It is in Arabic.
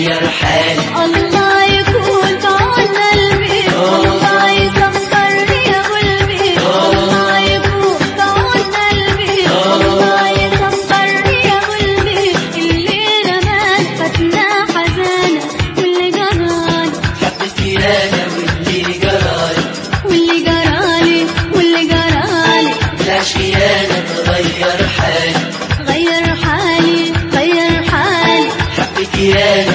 غير حالي. الله يكون في عون قلبي، الله يصبرني يا قلبي، الله يكون في عون قلبي، الله يصبرني يا قلبي. الليلة مات فتنا حزانة واللي جرالي، حبيتي انا واللي جرالي، واللي جرالي واللي جرالي. العشق انا تغير حالي، غير حالي غير حالي. حبيتي انا